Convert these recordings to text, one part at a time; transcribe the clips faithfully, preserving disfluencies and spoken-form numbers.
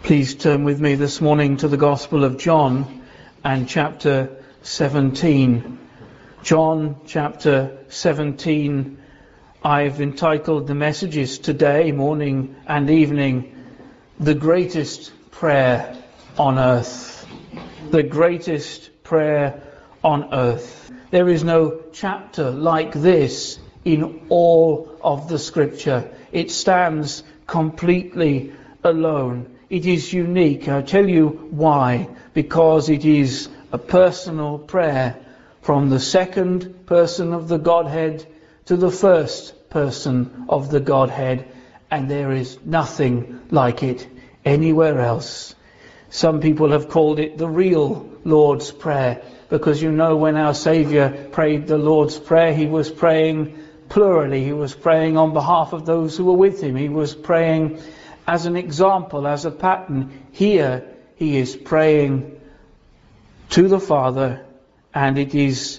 Please turn with me this morning to the Gospel of John and chapter seventeen. John chapter seventeen. I've entitled the messages today, morning and evening, The Greatest Prayer on Earth. The greatest prayer on earth. There is no chapter like this in all of the Scripture. It stands completely alone. It is unique. I'll tell you why. Because it is a personal prayer from the second person of the Godhead to the first person of the Godhead, and there is nothing like it anywhere else. Some people have called it the real Lord's Prayer, because you know when our Saviour prayed the Lord's Prayer, he was praying plurally. He was praying on behalf of those who were with him. He was praying as an example, as a pattern. Here he is praying to the Father, and it is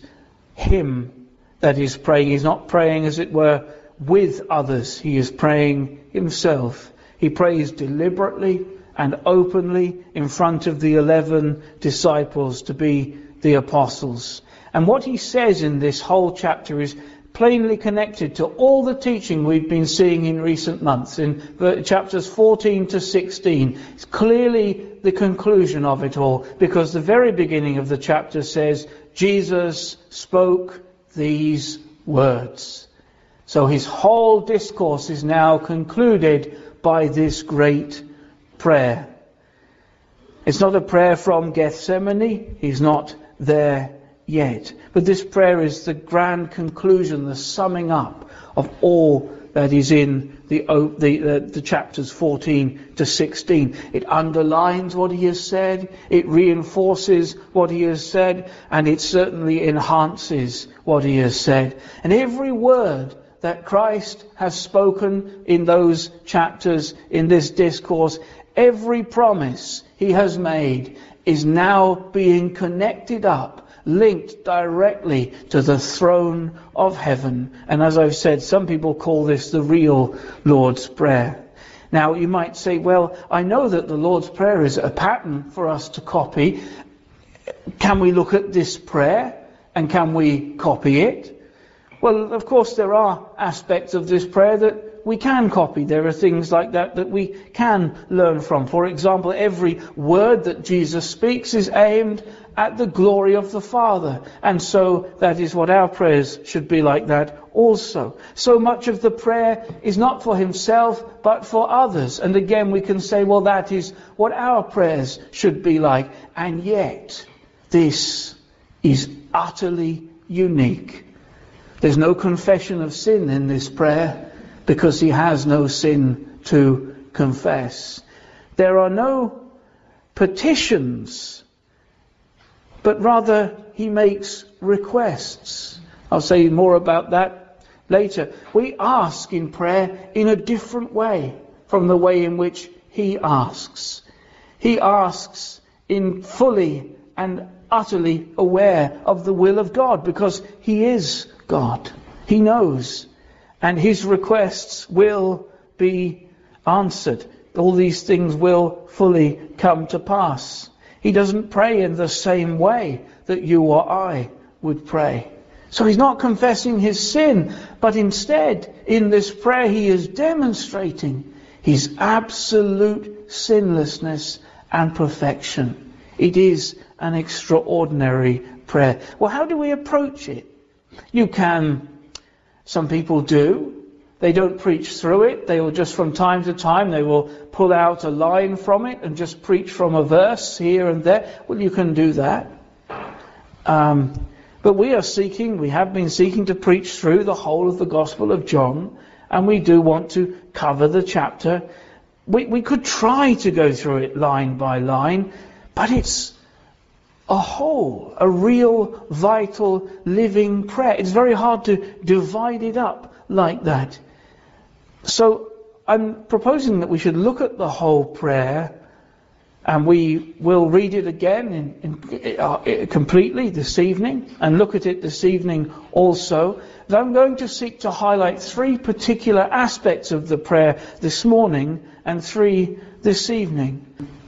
him that is praying. He's not praying, as it were, with others. He is praying himself. He prays deliberately and openly in front of the eleven disciples to be the apostles. And what he says in this whole chapter is plainly connected to all the teaching we've been seeing in recent months. In chapters fourteen to sixteen, it's clearly the conclusion of it all, because the very beginning of the chapter says, Jesus spoke these words. So his whole discourse is now concluded by this great prayer. It's not a prayer from Gethsemane. He's not there yet. But this prayer is the grand conclusion, the summing up of all that is in the, the, the, the chapters fourteen to sixteen. It underlines what he has said, it reinforces what he has said, and it certainly enhances what he has said. And every word that Christ has spoken in those chapters, in this discourse, every promise he has made is now being connected up, linked directly to the throne of heaven. And as I've said, some people call this the real Lord's Prayer. Now you might say, well, I know that the Lord's Prayer is a pattern for us to copy. Can we look at this prayer and can we copy it? Well, of course there are aspects of this prayer that we can copy. There are things like that that we can learn from. For example, every word that Jesus speaks is aimed at the glory of the Father. And so that is what our prayers should be like that also. So much of the prayer is not for himself, but for others. And again, we can say, well, that is what our prayers should be like. And yet, this is utterly unique. There's no confession of sin in this prayer, because he has no sin to confess. There are no petitions, but rather he makes requests. I'll say more about that later. We ask in prayer in a different way from the way in which he asks. He asks in fully and utterly aware of the will of God, because he is God. He knows. And his requests will be answered. All these things will fully come to pass. He doesn't pray in the same way that you or I would pray. So he's not confessing his sin, but instead, in this prayer, he is demonstrating his absolute sinlessness and perfection. It is an extraordinary prayer. Well, how do we approach it? You can, some people do, they don't preach through it. They will just from time to time, they will pull out a line from it and just preach from a verse here and there. Well, you can do that. Um, but we are seeking, we have been seeking to preach through the whole of the Gospel of John, and we do want to cover the chapter. We, we could try to go through it line by line, but it's a whole, a real, vital, living prayer. It's very hard to divide it up like that. So I'm proposing that we should look at the whole prayer, and we will read it again in, in, uh, completely this evening, and look at it this evening also. But I'm going to seek to highlight three particular aspects of the prayer this morning and three this evening.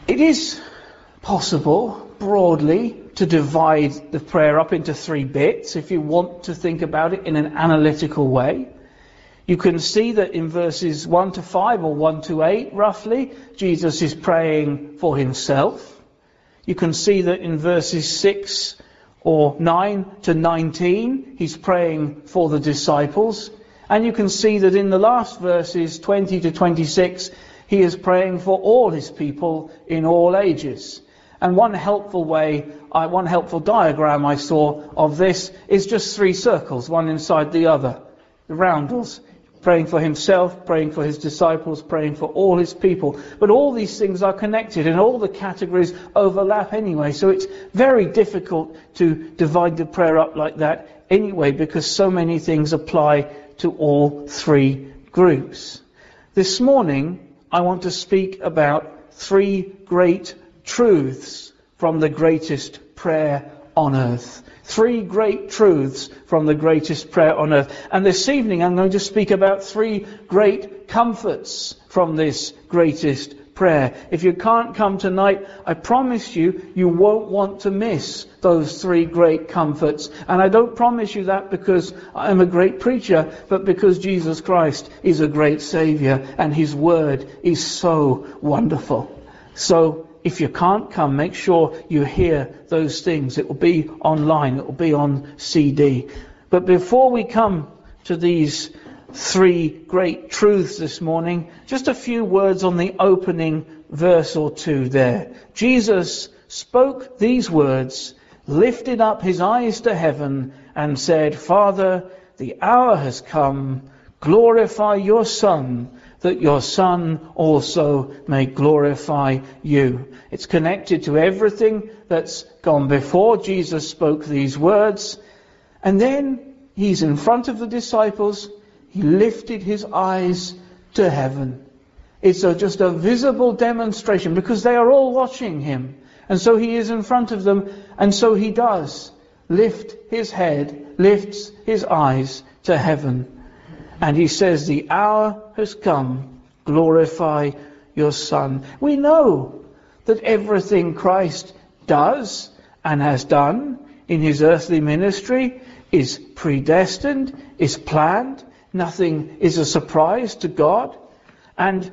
It is possible, broadly, to divide the prayer up into three bits, if you want to think about it in an analytical way. You can see that in verses one to five, or one to eight, roughly, Jesus is praying for himself. You can see that in verses six or nine to nineteen, he's praying for the disciples. And you can see that in the last verses, twenty to twenty-six, he is praying for all his people in all ages. And one helpful way, uh, one helpful diagram I saw of this is just three circles, one inside the other, the roundels. Praying for himself, praying for his disciples, praying for all his people. But all these things are connected and all the categories overlap anyway. So it's very difficult to divide the prayer up like that anyway, because so many things apply to all three groups. This morning, I want to speak about three great truths from the greatest prayer on earth. Three great truths from the greatest prayer on earth. And this evening I'm going to speak about three great comforts from this greatest prayer. If you can't come tonight, I promise you, you won't want to miss those three great comforts. And I don't promise you that because I'm a great preacher, but because Jesus Christ is a great Saviour and his word is so wonderful. So if you can't come, make sure you hear those things. It will be online. It will be on C D. But before we come to these three great truths this morning, just a few words on the opening verse or two there. Jesus spoke these words, lifted up his eyes to heaven, and said, Father, the hour has come. Glorify your Son, that your Son also may glorify you. It's connected to everything that's gone before. Jesus spoke these words. And then he's in front of the disciples. He lifted his eyes to heaven. It's a, just a visible demonstration because they are all watching him. And so he is in front of them. And so he does lift his head, lifts his eyes to heaven. And he says, the hour has come. Glorify your Son. We know that everything Christ does and has done in his earthly ministry is predestined, is planned. Nothing is a surprise to God. And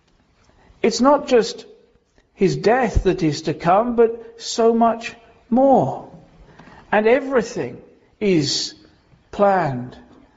it's not just his death that is to come, but so much more. And everything is planned.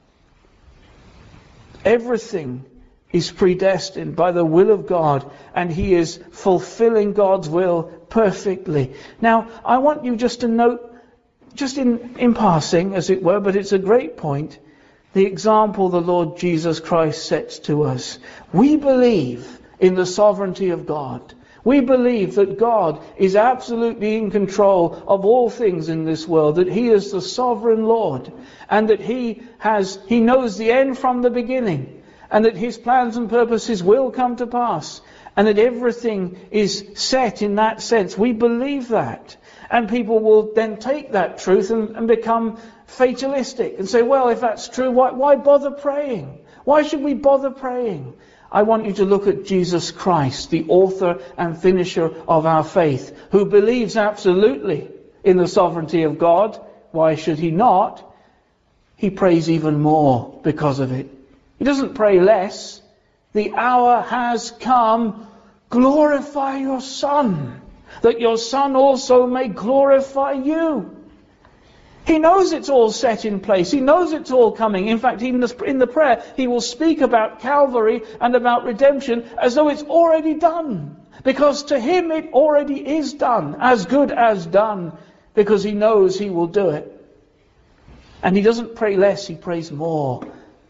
Everything is predestined by the will of God, and he is fulfilling God's will perfectly. Now, I want you just to note, just in, in passing, as it were, but it's a great point, the example the Lord Jesus Christ sets to us. We believe in the sovereignty of God. We believe that God is absolutely in control of all things in this world, that he is the sovereign Lord, and that he has, he knows the end from the beginning, and that his plans and purposes will come to pass, and that everything is set in that sense. We believe that. And people will then take that truth and, and become fatalistic and say, well, if that's true, why, why bother praying? Why should we bother praying? I want you to look at Jesus Christ, the author and finisher of our faith, who believes absolutely in the sovereignty of God. Why should he not? He prays even more because of it. He doesn't pray less. The hour has come. Glorify your Son, that your Son also may glorify you. He knows it's all set in place. He knows it's all coming. In fact, even in the prayer, he will speak about Calvary and about redemption as though it's already done. Because to him it already is done, as good as done, because he knows he will do it. And he doesn't pray less, he prays more.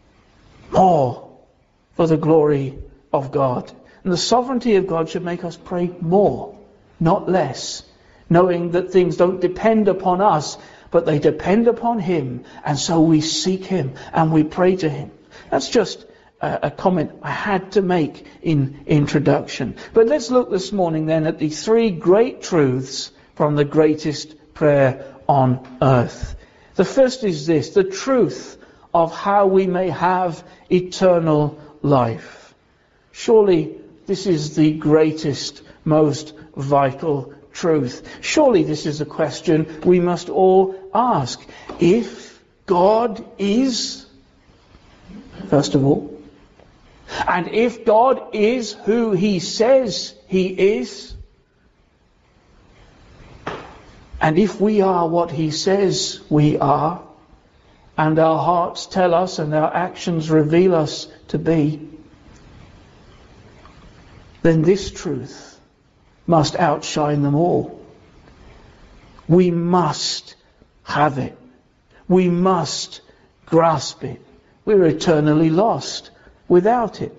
More for the glory of God. And the sovereignty of God should make us pray more, not less, knowing that things don't depend upon us, but they depend upon him, and so we seek him and we pray to him. That's just a, a comment I had to make in introduction. But let's look this morning then at the three great truths from the greatest prayer on earth. The first is this, the truth of how we may have eternal life. Surely this is the greatest most vital truth. Surely this is a question we must all ask. If God is, first of all, and if God is who he says he is, and if we are what he says we are, and our hearts tell us and our actions reveal us to be, then this truth must outshine them all. We must have it. We must grasp it. We're eternally lost without it.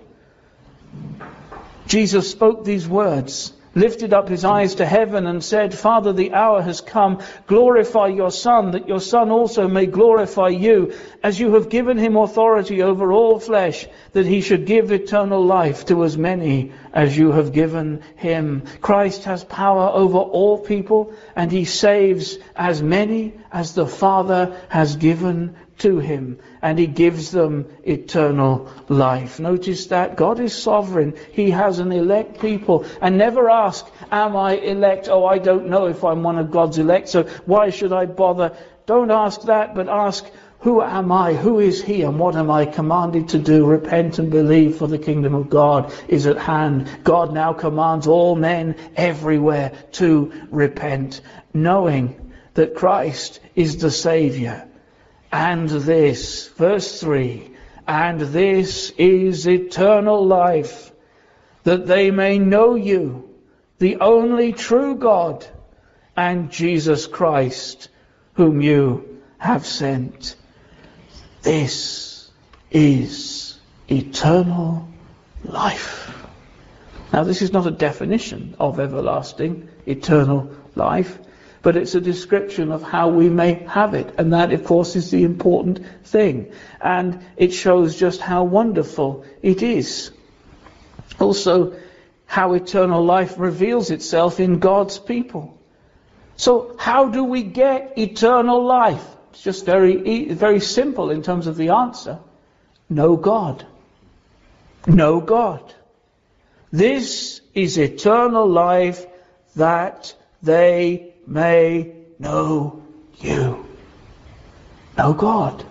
Jesus spoke these words, lifted up his eyes to heaven and said, Father, the hour has come. Glorify your Son, that your Son also may glorify you, as you have given him authority over all flesh, that he should give eternal life to as many as you have given him. Christ has power over all people, and he saves as many as the Father has given to him, and he gives them eternal life. Notice that God is sovereign. He has an elect people, and never ask, am I elect? Oh, I don't know if I'm one of God's elect, so why should I bother? Don't ask that, but ask, who am I? Who is he? And what am I commanded to do? Repent and believe, for the kingdom of God is at hand. God now commands all men everywhere to repent, knowing that Christ is the Saviour. And this, verse three, and this is eternal life, that they may know you, the only true God, and Jesus Christ, whom you have sent. This is eternal life. Now, this is not a definition of everlasting, eternal life, but it's a description of how we may have it. And that, of course, is the important thing. And it shows just how wonderful it is. Also, how eternal life reveals itself in God's people. So, how do we get eternal life? It's just very, very simple in terms of the answer. Know God. Know God. This is eternal life, that they may know you. Know God.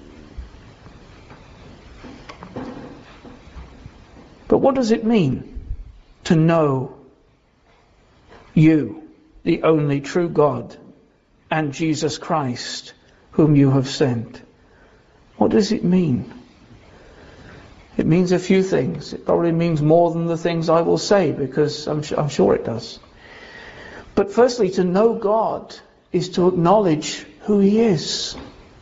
But what does it mean to know you, the only true God, and Jesus Christ, whom you have sent? What does it mean? It means a few things. It probably means more than the things I will say, because I'm, I'm sure it does. But firstly, to know God is to acknowledge who he is.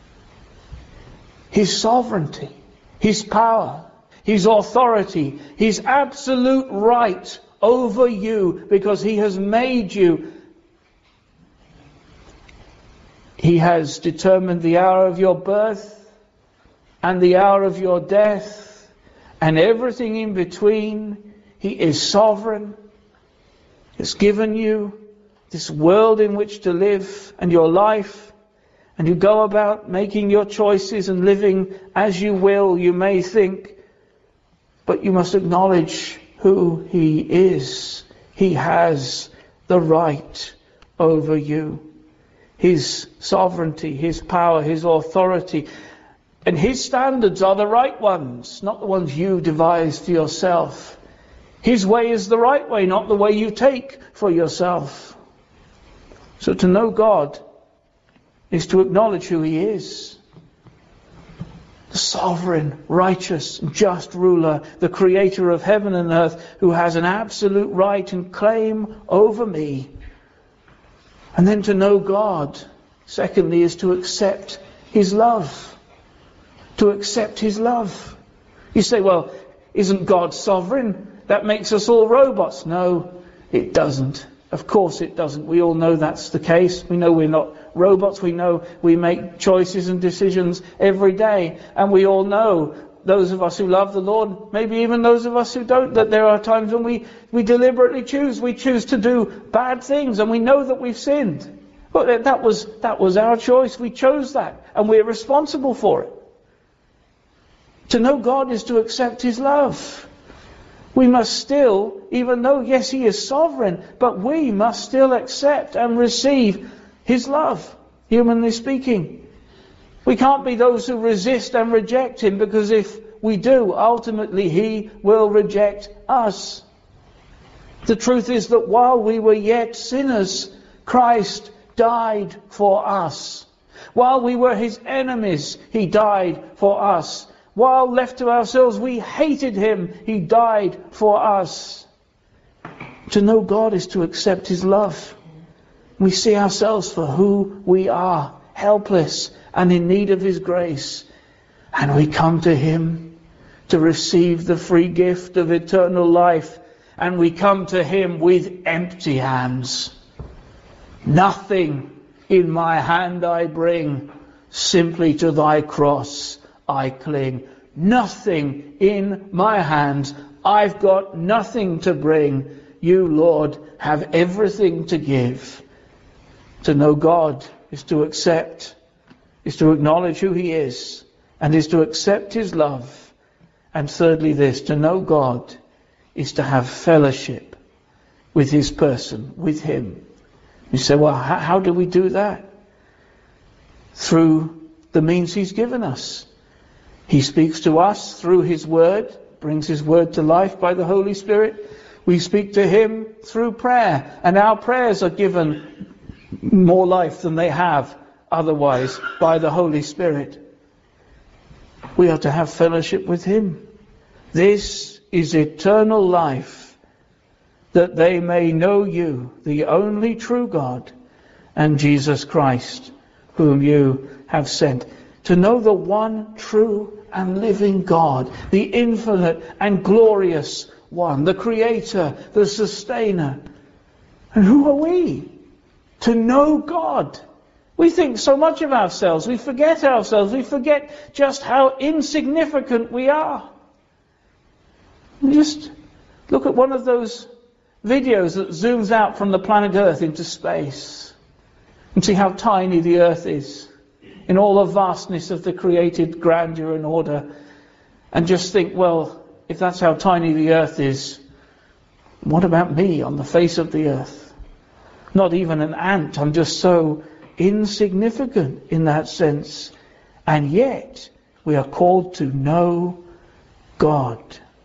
His sovereignty, his power, his authority, his absolute right over you, because he has made you. He has determined the hour of your birth and the hour of your death and everything in between. He is sovereign. He's given you this world in which to live and your life, and you go about making your choices and living as you will, you may think, but you must acknowledge who he is. He has the right over you. His sovereignty, his power, his authority, and his standards are the right ones, not the ones you devise for yourself. His way is the right way, not the way you take for yourself. So to know God is to acknowledge who he is. The sovereign, righteous, just ruler, the creator of heaven and earth, who has an absolute right and claim over me. And then to know God, secondly, is to accept his love. To accept his love. You say, well, isn't God sovereign? That makes us all robots. No, it doesn't. Of course it doesn't. We all know that's the case. We know we're not robots. We know we make choices and decisions every day. And we all know, those of us who love the Lord, maybe even those of us who don't, that there are times when we, we deliberately choose. We choose to do bad things, and we know that we've sinned. But that was, that was our choice. We chose that, and we're responsible for it. To know God is to accept his love. We must still, even though, yes, he is sovereign, but we must still accept and receive his love, humanly speaking. We can't be those who resist and reject him, because if we do, ultimately he will reject us. The truth is that while we were yet sinners, Christ died for us. While we were his enemies, he died for us. While left to ourselves, we hated him. He died for us. To know God is to accept his love. We see ourselves for who we are, helpless and in need of his grace. And we come to him to receive the free gift of eternal life. And we come to him with empty hands. Nothing in my hand I bring, simply to thy cross I cling. Nothing in my hands. I've got nothing to bring. You, Lord, have everything to give. To know God is to accept, is to acknowledge who he is, and is to accept his love. And thirdly this, to know God is to have fellowship with his person, with him. You say, well, how, how do we do that? Through the means he's given us. He speaks to us through his word, brings his word to life by the Holy Spirit. We speak to him through prayer, and our prayers are given more life than they have otherwise by the Holy Spirit. We are to have fellowship with him. This is eternal life, that they may know you, the only true God, and Jesus Christ, whom you have sent. To know the one true and living God, the infinite and glorious one, the Creator, the Sustainer. And who are we? To know God. We think so much of ourselves. We forget ourselves. We forget just how insignificant we are. Just look at one of those videos that zooms out from the planet Earth into space and see how tiny the Earth is in all the vastness of the created grandeur and order, and just think, well, if that's how tiny the Earth is, what about me on the face of the Earth? Not even an ant. I'm just so insignificant in that sense. And yet, we are called to know God.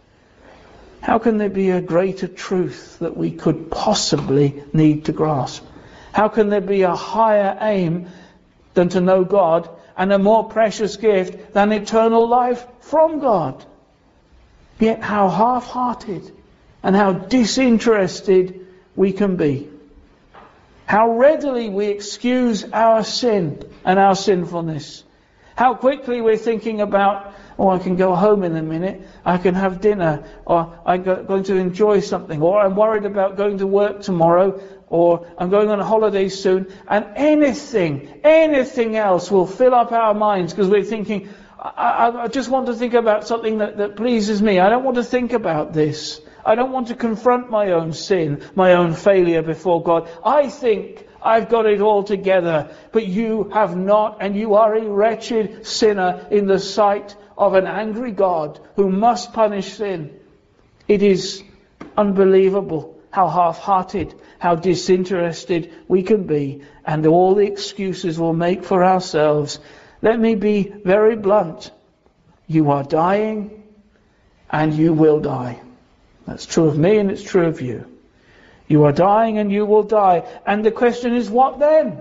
How can there be a greater truth that we could possibly need to grasp? How can there be a higher aim than to know God, and a more precious gift than eternal life from God? Yet how half-hearted and how disinterested we can be. How readily we excuse our sin and our sinfulness. How quickly we're thinking about, oh, I can go home in a minute, I can have dinner, or I'm going to enjoy something, or I'm worried about going to work tomorrow, or I'm going on a holiday soon, and anything, anything else will fill up our minds, because we're thinking, I, I, I just want to think about something that, that pleases me. I don't want to think about this. I don't want to confront my own sin, my own failure before God. I think I've got it all together, but you have not, and you are a wretched sinner in the sight of an angry God who must punish sin. It is unbelievable how half-hearted, how disinterested we can be, and all the excuses we'll make for ourselves. Let me be very blunt. You are dying, and you will die. That's true of me, and it's true of you. You are dying, and you will die. And the question is, what then?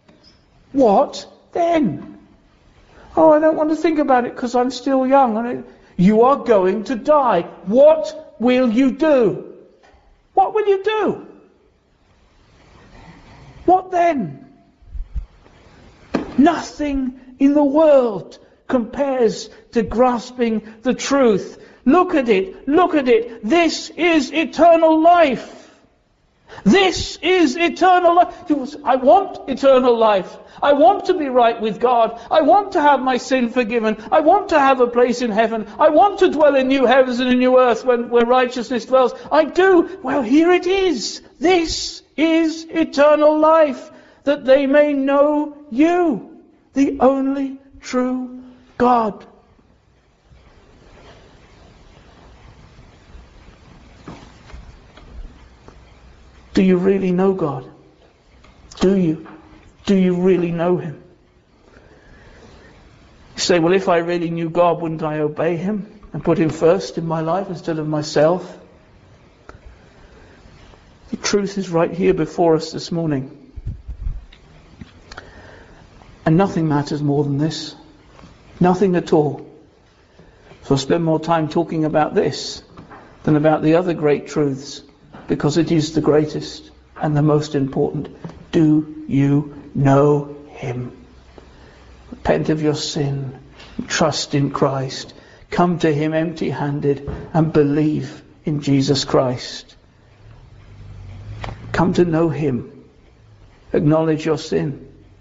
What then? Oh, I don't want to think about it because I'm still young. And it, you are going to die. What will you do? What will you do? What then? Nothing in the world compares to grasping the truth. Look at it. Look at it. This is eternal life. This is eternal life. I want eternal life. I want to be right with God. I want to have my sin forgiven. I want to have a place in heaven. I want to dwell in new heavens and a new earth when, where righteousness dwells. I do. Well, here it is. This is eternal life, that they may know you, the only true God. Do you really know God? Do you? Do you really know Him? You say, well, if I really knew God, wouldn't I obey Him and put Him first in my life instead of myself? The truth is right here before us this morning. And nothing matters more than this. Nothing at all. So I'll spend more time talking about this than about the other great truths, because it is the greatest and the most important. Do you know Him? Repent of your sin, trust in Christ, come to Him empty-handed and believe in Jesus Christ. Come to know Him. Acknowledge your sin.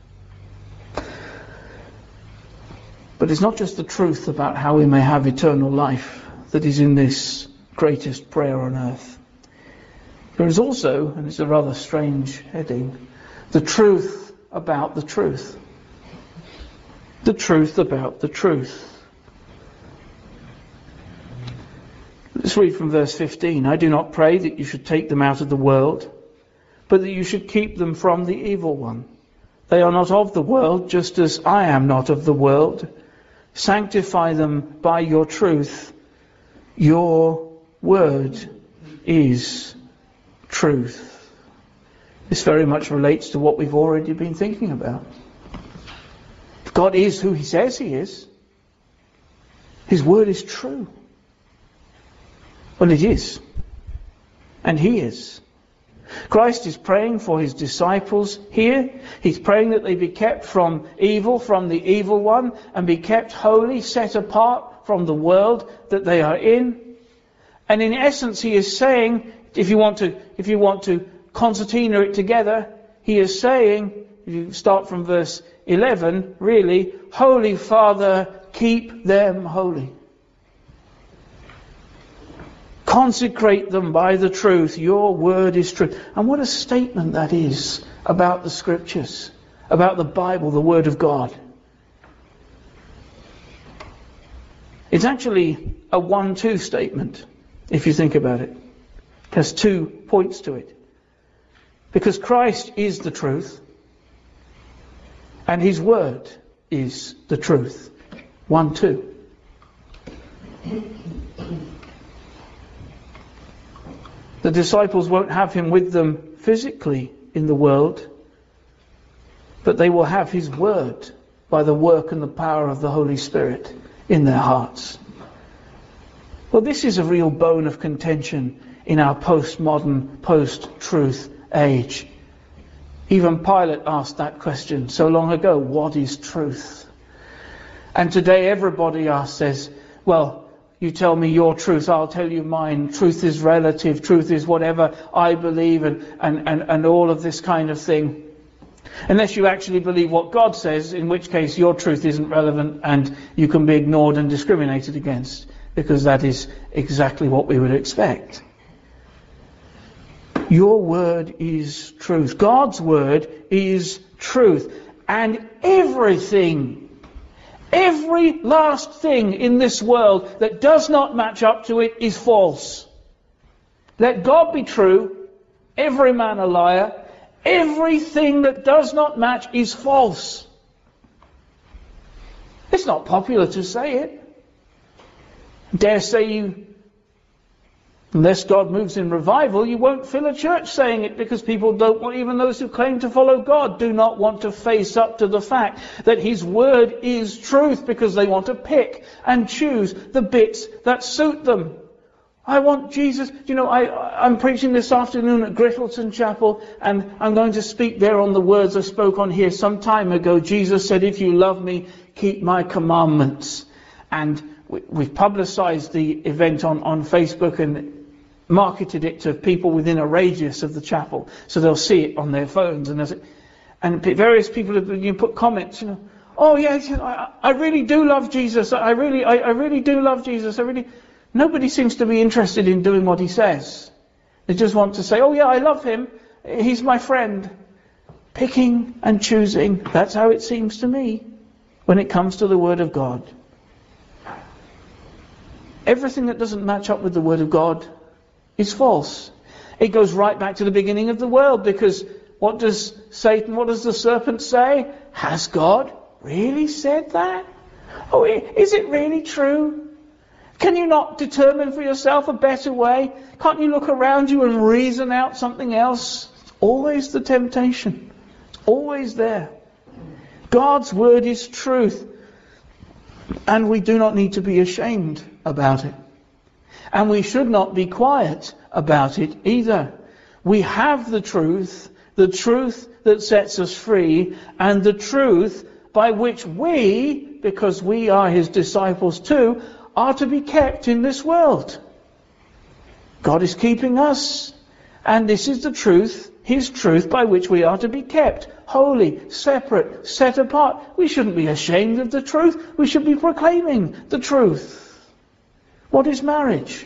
But it's not just the truth about how we may have eternal life that is in this greatest prayer on earth. There is also, and it's a rather strange heading, the truth about the truth. The truth about the truth. Let's read from verse fifteen. I do not pray that you should take them out of the world, but that you should keep them from the evil one. They are not of the world, just as I am not of the world. Sanctify them by your truth. Your word is truth. This very much relates to what we've already been thinking about. God is who He says He is. His word is true. Well, it is. And He is. Christ is praying for His disciples here. He's praying that they be kept from evil, from the evil one, and be kept holy, set apart from the world that they are in. And in essence, He is saying, if you want to, if you want to concertina it together, He is saying, if you start from verse eleven, really, Holy Father, keep them holy. Consecrate them by the truth. Your word is true. And what a statement that is about the Scriptures, about the Bible, the Word of God. It's actually a one-two statement, if you think about it. It has two points to it. Because Christ is the truth, and His Word is the truth. One-two. The disciples won't have Him with them physically in the world, but they will have His word by the work and the power of the Holy Spirit in their hearts. Well, this is a real bone of contention in our postmodern, post-truth age. Even Pilate asked that question so long ago, what is truth? And today everybody asks, says, well, you tell me your truth, I'll tell you mine. Truth is relative, truth is whatever I believe, and, and, and, and all of this kind of thing. Unless you actually believe what God says, in which case your truth isn't relevant and you can be ignored and discriminated against, because that is exactly what we would expect. Your word is truth. God's word is truth. And everything Every last thing in this world that does not match up to it is false. Let God be true, every man a liar. Everything that does not match is false. It's not popular to say it. I dare say you, unless God moves in revival, you won't fill a church saying it, because people don't want, even those who claim to follow God, do not want to face up to the fact that His word is truth, because they want to pick and choose the bits that suit them. I want Jesus. You know, I, I'm preaching this afternoon at Grittleton Chapel, and I'm going to speak there on the words I spoke on here some time ago. Jesus said, if you love me, keep my commandments. And we, we've publicized the event on, on Facebook and marketed it to people within a radius of the chapel, so they'll see it on their phones. And, it, and various people have you put comments, you know, oh yes, I, I really do love Jesus. I really, I, I really do love Jesus. I really. Nobody seems to be interested in doing what He says. They just want to say, oh yeah, I love Him. He's my friend. Picking and choosing. That's how it seems to me when it comes to the Word of God. Everything that doesn't match up with the Word of God is false. It goes right back to the beginning of the world, because what does Satan, what does the serpent say? Has God really said that? Oh, is it really true? Can you not determine for yourself a better way? Can't you look around you and reason out something else? It's always the temptation. It's always there. God's word is truth. And we do not need to be ashamed about it. And we should not be quiet about it either. We have the truth, the truth that sets us free, and the truth by which we, because we are his disciples too, are to be kept in this world. God is keeping us, and this is the truth, his truth by which we are to be kept. Holy, separate, set apart. We shouldn't be ashamed of the truth. We should be proclaiming the truth. What is marriage?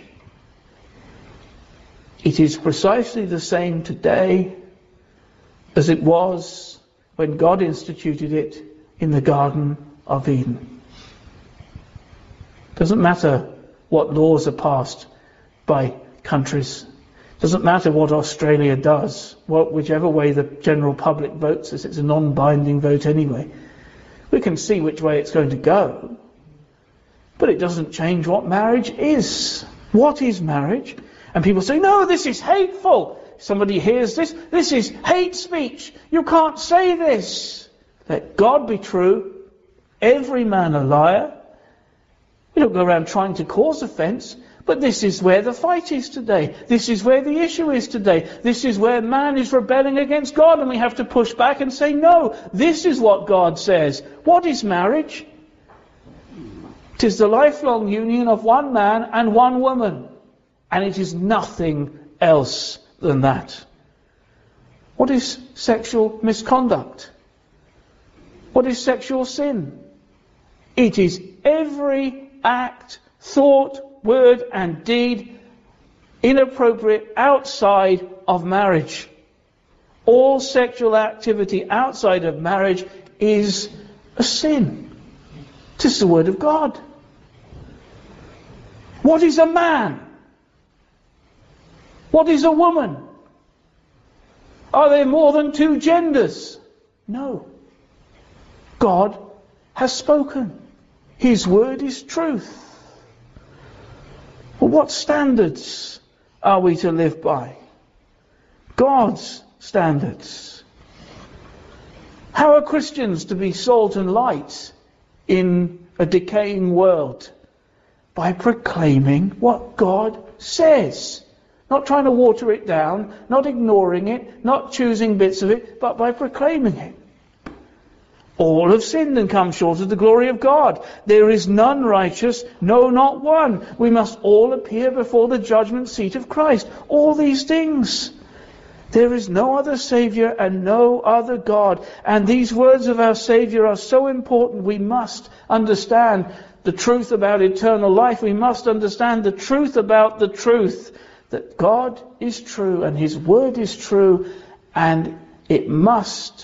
It is precisely the same today as it was when God instituted it in the Garden of Eden. Doesn't matter what laws are passed by countries. Doesn't matter what Australia does. Well, whichever way the general public votes, as it's a non-binding vote anyway. We can see which way it's going to go. But it doesn't change what marriage is. What is marriage? And people say, no, this is hateful. Somebody hears this. This is hate speech. You can't say this. Let God be true. Every man a liar. We don't go around trying to cause offence. But this is where the fight is today. This is where the issue is today. This is where man is rebelling against God, and we have to push back and say, no, this is what God says. What is marriage? It is the lifelong union of one man and one woman. And it is nothing else than that. What is sexual misconduct? What is sexual sin? It is every act, thought, word and deed inappropriate outside of marriage. All sexual activity outside of marriage is a sin. It is the word of God. What is a man? What is a woman? Are there more than two genders? No. God has spoken. His word is truth. Well, what standards are we to live by? God's standards. How are Christians to be salt and light in a decaying world? By proclaiming what God says. Not trying to water it down, not ignoring it, not choosing bits of it, but by proclaiming it. All have sinned and come short of the glory of God. There is none righteous, no, not one. We must all appear before the judgment seat of Christ. All these things. There is no other Saviour and no other God. And these words of our Saviour are so important. We must understand the truth about eternal life. We must understand the truth about the truth. That God is true and his word is true, and it must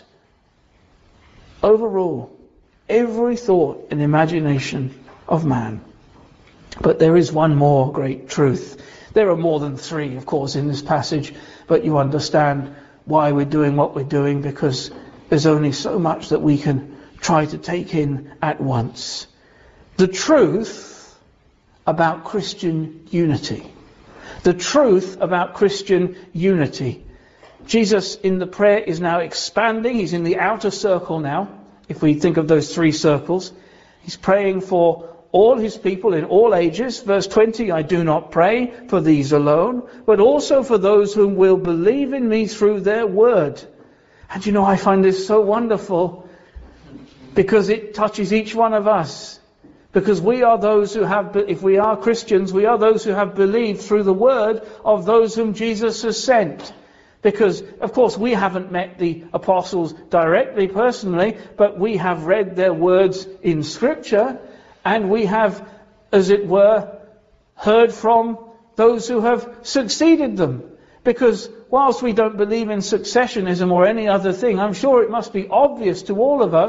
overrule every thought and imagination of man. But there is one more great truth. There are more than three, of course, in this passage, but you understand why we're doing what we're doing, because there's only so much that we can try to take in at once. The truth about Christian unity. The truth about Christian unity. Jesus in the prayer is now expanding. He's in the outer circle now, if we think of those three circles. He's praying for all his people in all ages. Verse twenty, I do not pray for these alone, but also for those whom will believe in me through their word. And you know, I find this so wonderful because it touches each one of us. Because we are those who have, if we are Christians, we are those who have believed through the word of those whom Jesus has sent. Because, of course, we haven't met the apostles directly, personally, but we have read their words in Scripture, and we have, as it were, heard from those who have succeeded them. Because whilst we don't believe in successionism or any other thing, I'm sure it must be obvious to all of us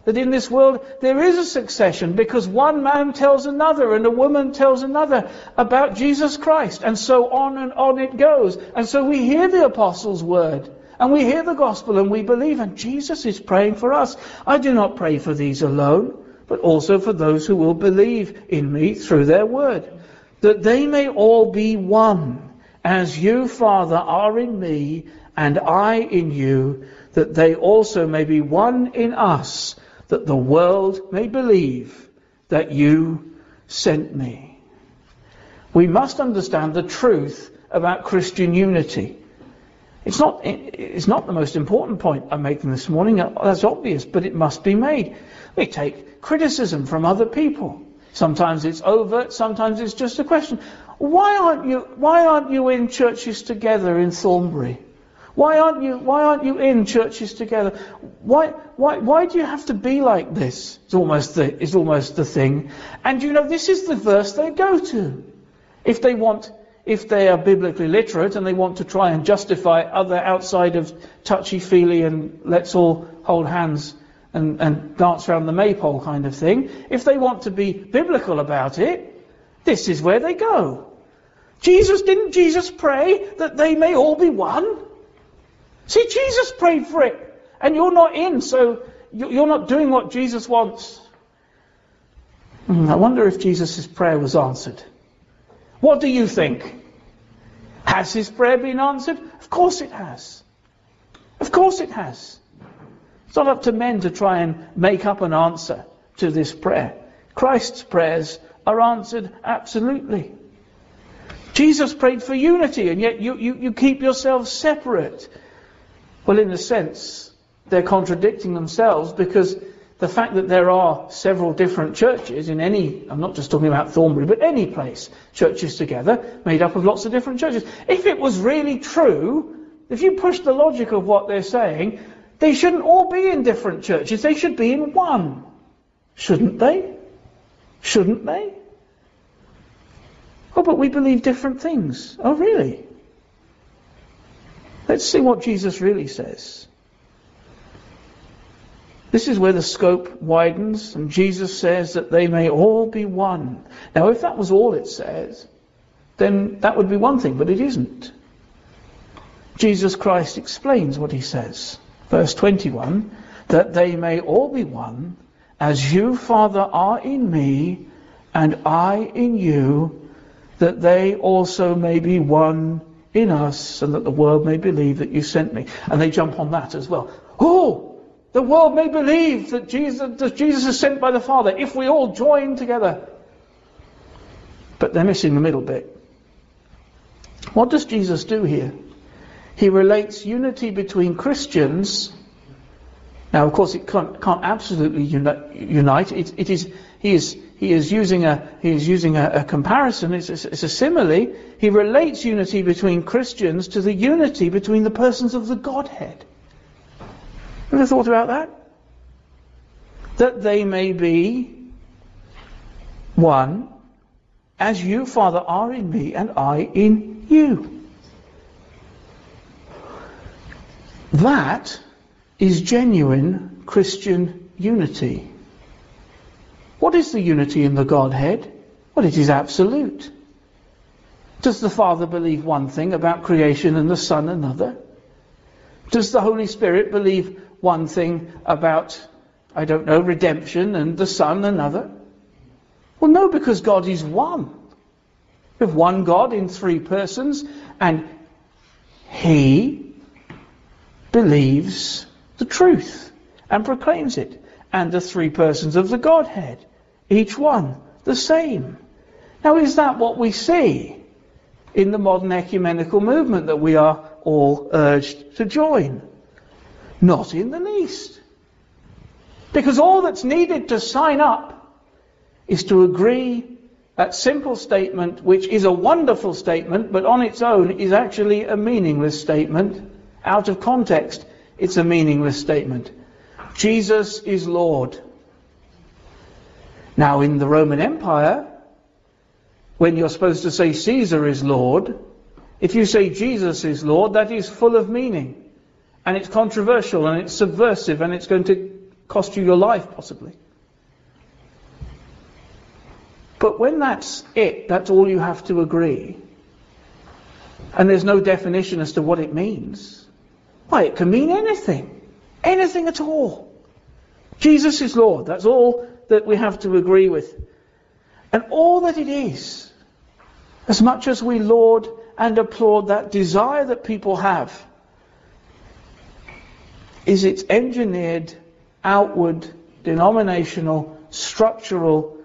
that in this world there is a succession, because one man tells another and a woman tells another about Jesus Christ, and so on and on it goes. And so we hear the apostles' word, and we hear the gospel, and we believe, and Jesus is praying for us. I do not pray for these alone, but also for those who will believe in me through their word, that they may all be one, as you, Father, are in me, and I in you, that they also may be one in us, that the world may believe that you sent me. We must understand the truth about Christian unity. It's not, it's not the most important point I'm making this morning. That's obvious, but it must be made. We take criticism from other people. Sometimes it's overt, sometimes it's just a question. Why aren't you, why aren't you in churches together in Thornbury? Why aren't you, why aren't you in churches together? Why, why, why do you have to be like this? It's almost the, it's almost the thing. And you know, this is the verse they go to. If they want, if they are biblically literate and they want to try and justify other outside of touchy-feely and let's all hold hands and, and dance around the maypole kind of thing, if they want to be biblical about it, this is where they go. Jesus, didn't Jesus pray that they may all be one? See, Jesus prayed for it, and you're not in, so you're not doing what Jesus wants. I wonder if Jesus' prayer was answered. What do you think? Has his prayer been answered? Of course it has. Of course it has. It's not up to men to try and make up an answer to this prayer. Christ's prayers are answered absolutely. Jesus prayed for unity, and yet you, you, you keep yourselves separate. Well, in a sense, they're contradicting themselves, because the fact that there are several different churches in any, I'm not just talking about Thornbury, but any place, churches together, made up of lots of different churches. If it was really true, if you push the logic of what they're saying, they shouldn't all be in different churches. They should be in one. Shouldn't they? Shouldn't they? Oh, but we believe different things. Oh, really? Let's see what Jesus really says. This is where the scope widens, and Jesus says that they may all be one. Now, if that was all it says, then that would be one thing, but it isn't. Jesus Christ explains what he says. Verse twenty-one, that they may all be one, as you, Father, are in me, and I in you, that they also may be one in us, and that the world may believe that you sent me. And they jump on that as well. Oh, the world may believe that Jesus, that Jesus is sent by the Father if we all join together. But they're missing the middle bit. What does Jesus do here? He relates unity between Christians. Now, of course, it can't, can't absolutely uni- unite. It, it is he is he is using a he is using a, a comparison. It's a, it's a simile. He relates unity between Christians to the unity between the persons of the Godhead. Ever thought about that? That they may be one, as you, Father, are in me, and I in you. That is genuine Christian unity. What is the unity in the Godhead? Well, it is absolute. Does the Father believe one thing about creation and the Son another? Does the Holy Spirit believe one thing about, I don't know, redemption and the Son another? Well, no, because God is one. We have one God in three persons, and He believes the truth and proclaims it. And the three persons of the Godhead, each one the same. Now, is that what we see in the modern ecumenical movement that we are all urged to join? Not in the least. Because all that's needed to sign up is to agree that simple statement, which is a wonderful statement, but on its own is actually a meaningless statement. Out of context, it's a meaningless statement. Jesus is Lord. Now, in the Roman Empire, when you're supposed to say Caesar is Lord, if you say Jesus is Lord, that is full of meaning. And it's controversial, and it's subversive, and it's going to cost you your life, possibly. But when that's it, that's all you have to agree, and there's no definition as to what it means, why, it can mean anything. Anything at all. Jesus is Lord. That's all that we have to agree with. And all that it is, as much as we laud and applaud that desire that people have, is its engineered, outward, denominational, structural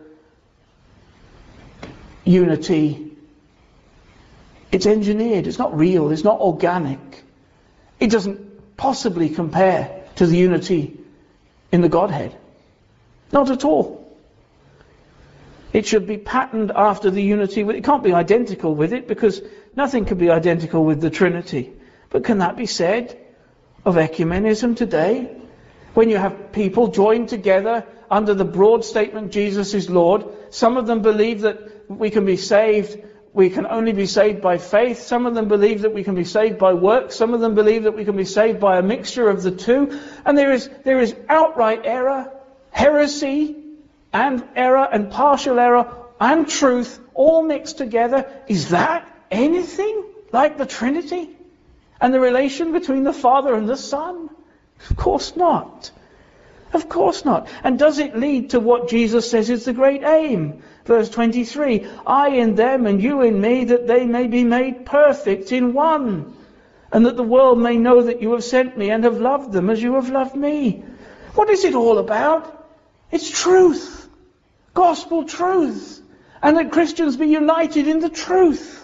unity. It's engineered. It's not real. It's not organic. It doesn't possibly compare to the unity in the Godhead. Not at all. It should be patterned after the unity. It can't be identical with it, because nothing can be identical with the Trinity. But can that be said of ecumenism today? When you have people joined together under the broad statement, Jesus is Lord. Some of them believe that we can be saved, we can only be saved by faith. Some of them believe that we can be saved by works. Some of them believe that we can be saved by a mixture of the two. And there is, there is outright error, heresy, and error, and partial error, and truth, all mixed together. Is that anything like the Trinity? And the relation between the Father and the Son? Of course not. Of course not. And does it lead to what Jesus says is the great aim? Verse twenty-three, I in them and you in me, that they may be made perfect in one, and that the world may know that you have sent me and have loved them as you have loved me. What is it all about? It's truth. Gospel truth. And that Christians be united in the truth.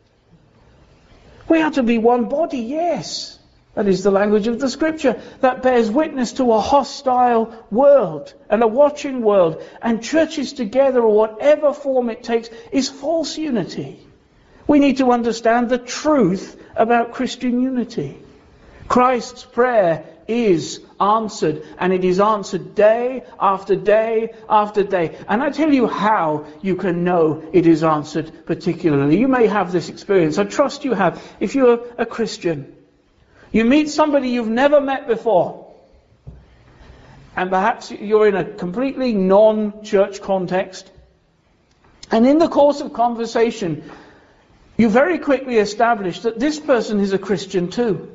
We are to be one body, yes. That is the language of the Scripture that bears witness to a hostile world and a watching world. And churches together, or whatever form it takes, is false unity. We need to understand the truth about Christian unity. Christ's prayer is answered, and it is answered day after day after day. And I tell you how you can know it is answered particularly. You may have this experience. I trust you have. If you're a Christian, you meet somebody you've never met before, and perhaps you're in a completely non-church context, and in the course of conversation you very quickly establish that this person is a Christian too,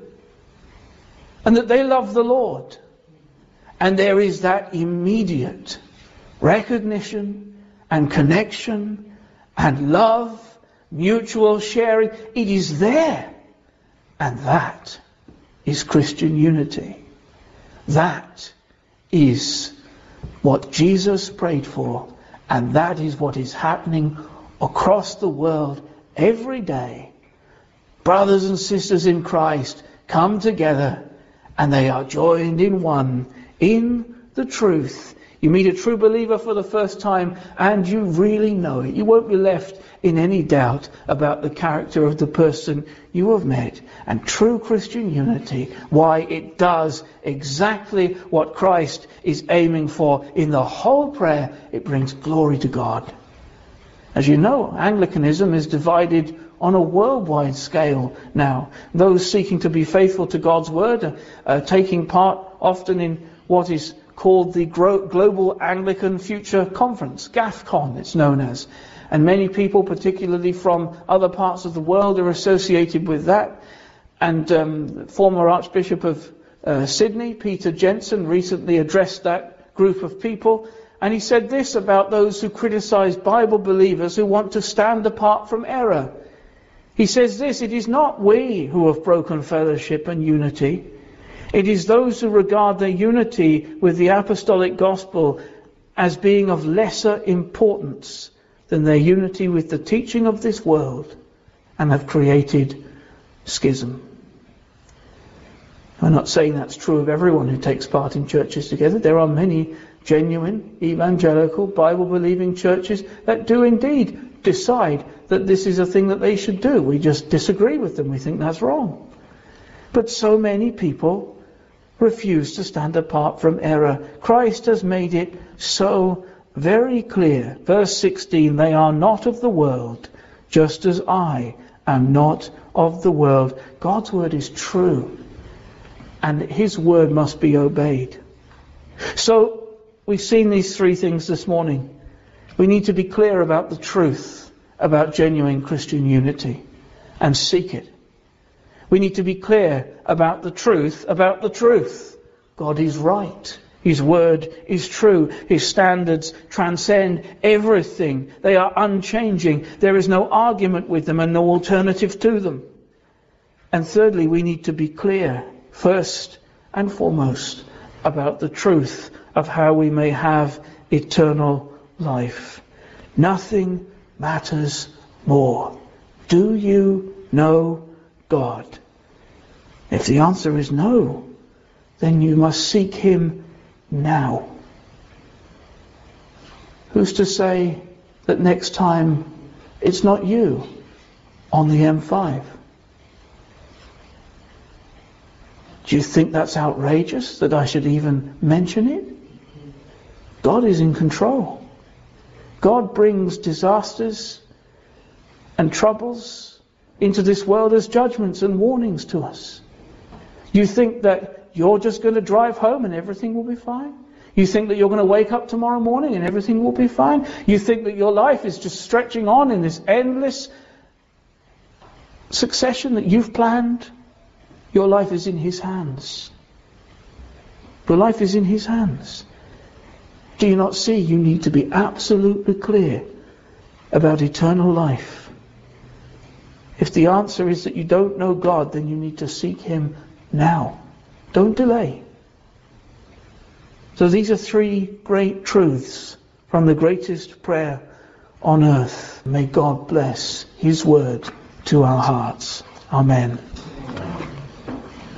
and that they love the Lord. And there is that immediate recognition and connection and love, mutual sharing. It is there. And that is Christian unity. That is what Jesus prayed for. And that is what is happening across the world every day. Brothers and sisters in Christ come together, and they are joined in one, in the truth. You meet a true believer for the first time, and you really know it. You won't be left in any doubt about the character of the person you have met. And true Christian unity, why, it does exactly what Christ is aiming for in the whole prayer. It brings glory to God. As you know, Anglicanism is divided on a worldwide scale now. Those seeking to be faithful to God's word are uh, taking part often in what is called the Gro- Global Anglican Future Conference, GAFCON it's known as. And many people, particularly from other parts of the world, are associated with that. And um, former Archbishop of uh, Sydney, Peter Jensen, recently addressed that group of people. And he said this about those who criticize Bible believers who want to stand apart from error. He says this, it is not we who have broken fellowship and unity. It is those who regard their unity with the apostolic gospel as being of lesser importance than their unity with the teaching of this world, and have created schism. I'm not saying that's true of everyone who takes part in churches together. There are many genuine, evangelical, Bible-believing churches that do indeed decide that this is a thing that they should do. We just disagree with them. We think that's wrong. But so many people refuse to stand apart from error. Christ has made it so very clear. Verse sixteen, they are not of the world, just as I am not of the world. God's word is true, and his word must be obeyed. So, we've seen these three things this morning. We need to be clear about the truth about genuine Christian unity and seek it. We need to be clear about the truth about the truth. God is right. His word is true. His standards transcend everything. They are unchanging. There is no argument with them and no alternative to them. And thirdly, we need to be clear, first and foremost, about the truth of how we may have eternal life. Nothing matters more. Do you know God? If the answer is no, then you must seek him now. Who's to say that next time it's not you on the M five? Do you think that's outrageous that I should even mention it? God is in control. God brings disasters and troubles into this world as judgments and warnings to us. You think that you're just going to drive home and everything will be fine? You think that you're going to wake up tomorrow morning and everything will be fine? You think that your life is just stretching on in this endless succession that you've planned? Your life is in his hands. Your life is in his hands. Do you not see you need to be absolutely clear about eternal life? If the answer is that you don't know God, then you need to seek him now. Don't delay. So these are three great truths from the greatest prayer on earth. May God bless his word to our hearts. Amen.